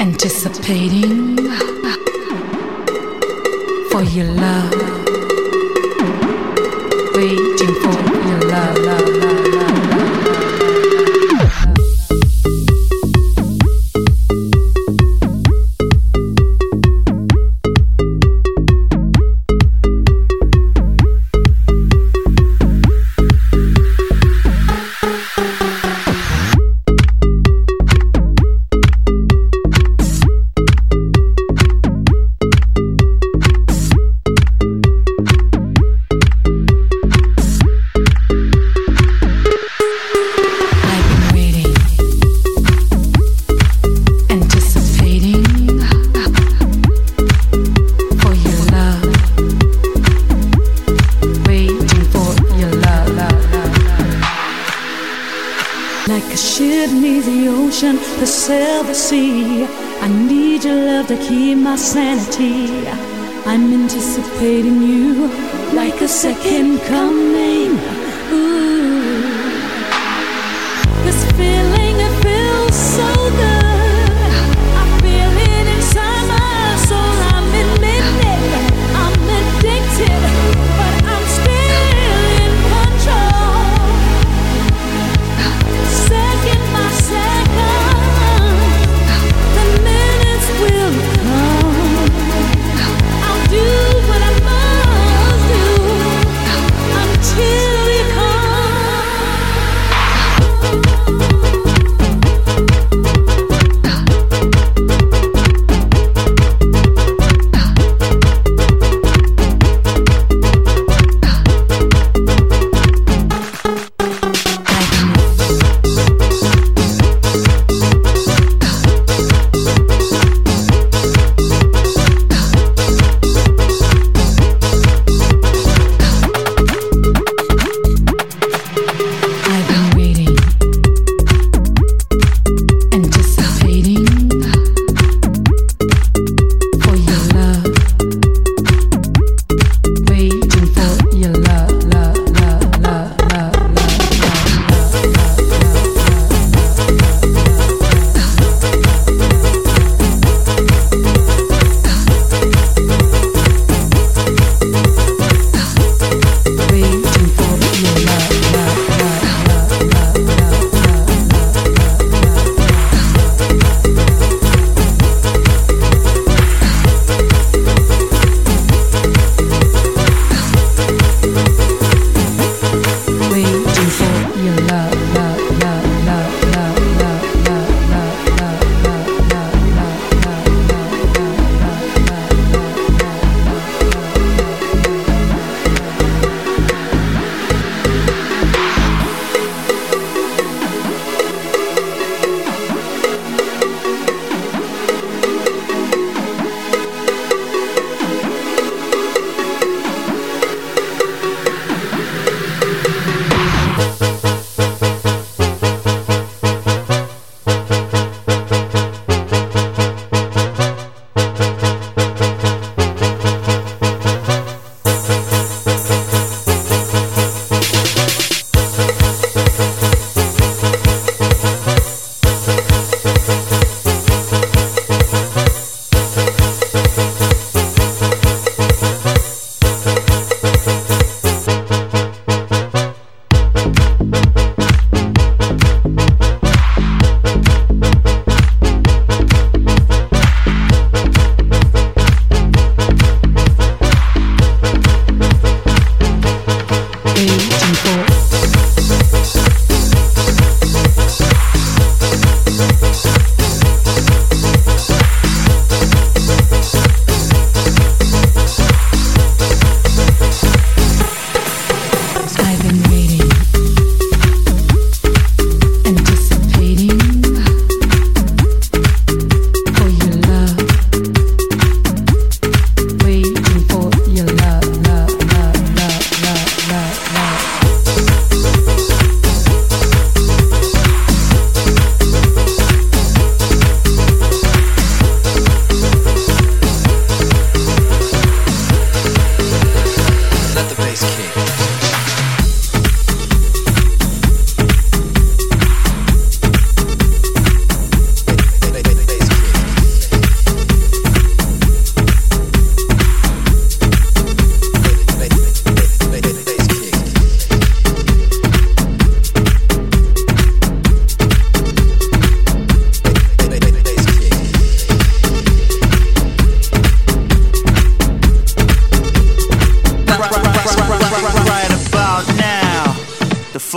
anticipating for your love, waiting for your love, love, love, love, love. To sail the sea, I need your love to keep my sanity. I'm anticipating you like a second coming. Ooh, this feeling, it feels so good. I feel it inside my soul. I'm admitted, I'm addicted, but I'm still in control. Second by second, will come. I'll do what I must do until you come.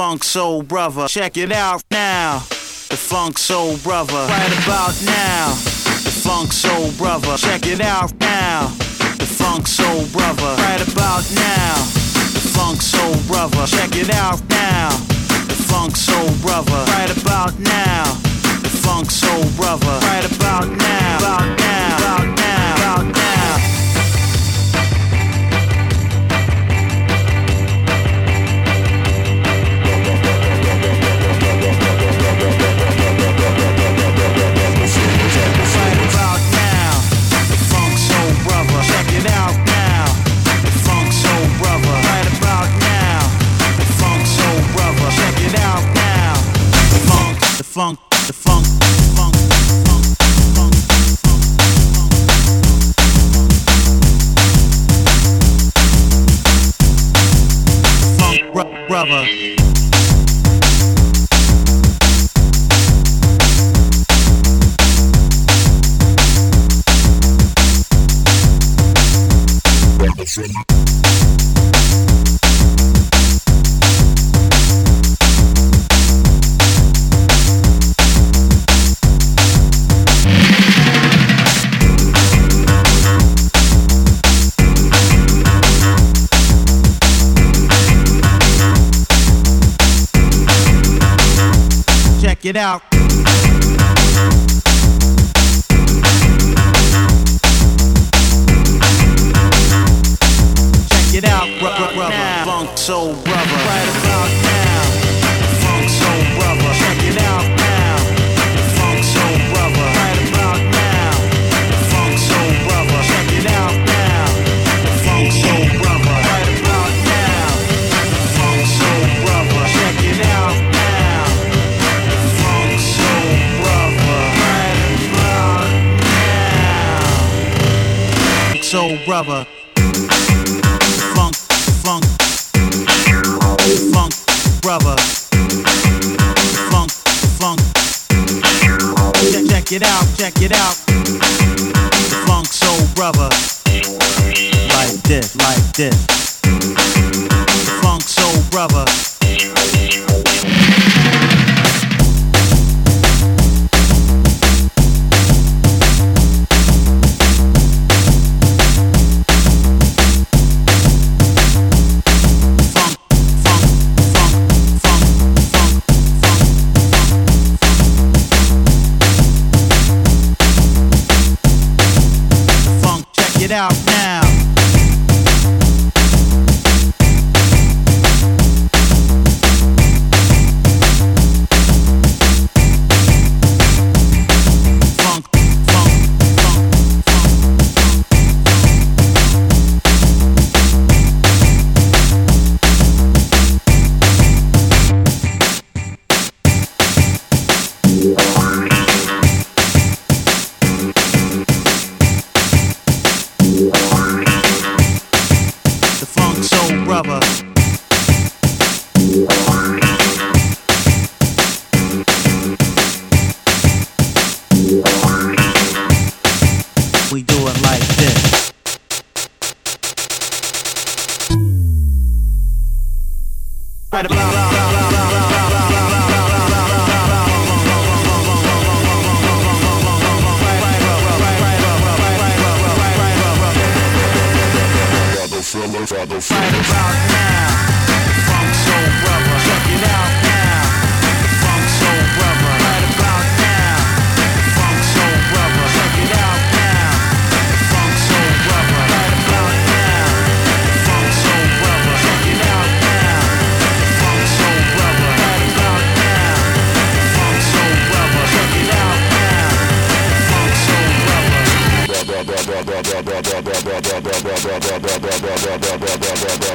Funk Soul Brother. Check it out now. The Funk Soul Brother. Right about now. The Funk Soul Brother. Check it out now. The Funk Soul Brother. Right about now. The Funk Soul Brother. Check it out now. The Funk Soul Brother. Right about now. The Funk Soul Brother. Right about now. About now. About now. About now. Funk, the funk, funk, funk, funk, funk, funk, brother. Check it out. Check it out, brother. Funk Soul Brother. Right about now. Funk Soul Brother. Check it out now. Funk Soul Brother. Right about now. Funk Soul Brother. Check it out now. Funk Soul Brother. Right about now. Funk Soul Brother. Check it out now. Funk Soul Brother. Right about now. Soul Brother. Funk, funk, funk, brother. Funk, funk. Check it out, check it out. The Funk Soul Brother. Like this, like this. The Funk Soul Brother. It out now. Funk, funk, funk, the Funk Soul Brother. We do it like this. Right about right about now, Funk Soul Brother, check it out now, Funk Soul Brother, right about now, Funk Soul Brother, check it out now, Funk Soul Brother, right about now, Funk Soul Brother, check it out now, Funk Soul Brother, right about now, Funk Soul Brother, check it out now, Funk Soul Brother.